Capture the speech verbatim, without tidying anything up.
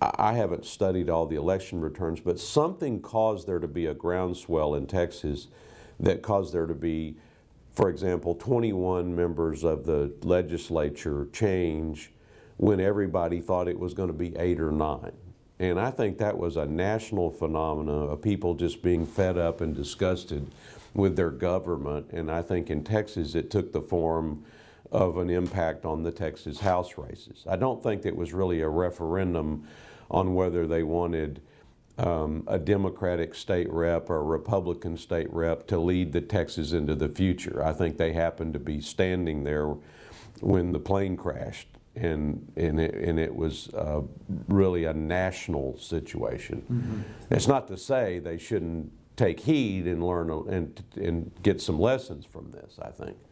I haven't studied all the election returns, but something caused there to be a groundswell in Texas that caused there to be, for example, twenty-one members of the legislature change when everybody thought it was going to be eight or nine. And I think that was a national phenomenon of people just being fed up and disgusted with their government. And I think in Texas it took the form of an impact on the Texas House races. I don't think it was really a referendum on whether they wanted um, a Democratic state rep or a Republican state rep to lead the Texas into the future. I think they happened to be standing there when the plane crashed, and and it, and it was uh, really a national situation. Mm-hmm. It's not to say they shouldn't take heed and learn and and get some lessons from this, I think.